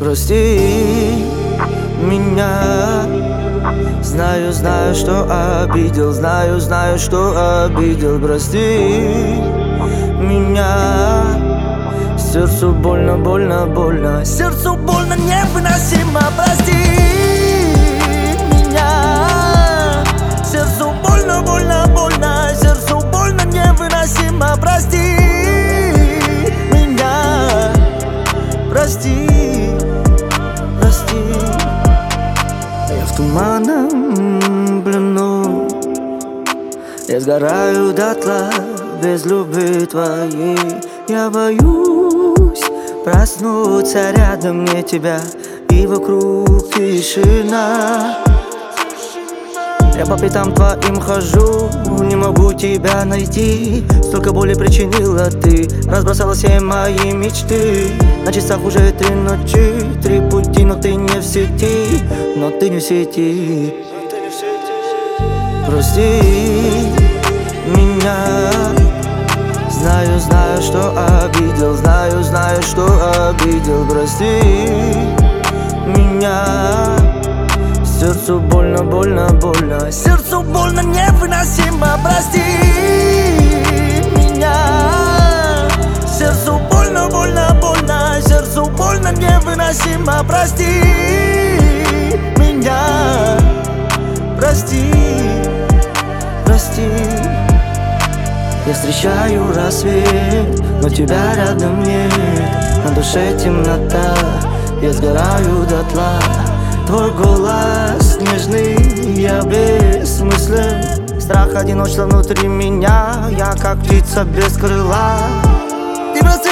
Прости меня. Знаю, что обидел, знаю, что обидел. Прости меня. Сердцу больно, больно. Сердцу больно, невыносимо. Прости меня. Сердцу больно, больно. Сердцу больно, невыносимо. Прости меня. Прости. Я в туманном плену, я сгораю дотла без любви твоей. Я боюсь проснуться рядом не тебя, и вокруг тишина. Я по пятам твоим хожу, не могу тебя найти. Столько боли причинила ты, разбросала все мои мечты. На часах уже 3 ночи, 3 пути, но ты не в сети. Но ты не в сети. Прости меня. Знаю, что обидел, знаю, что обидел. Прости меня. Сердцу больно, больно. Сердцу больно, невыносимо. Прости меня. Сердцу больно, больно. Сердцу больно, невыносимо. Прости меня. Прости. Я встречаю рассвет, но тебя рядом нет. На душе темнота, я сгораю дотла. Твой голос нежный, я бессмыслен. Страх, одиночество внутри меня, я как птица без крыла. Ты просто